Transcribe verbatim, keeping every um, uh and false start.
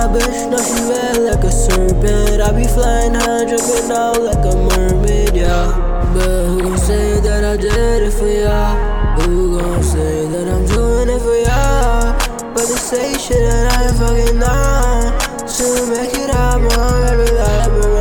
my bitch, no she red like a serpent. I be flying high, dripping out like a mermaid, yeah. But who gon' say that I did it for ya? Who gon' say that I'm doing it for ya? But they say shit and I ain't fucking know. To make it up, my baby, that I've been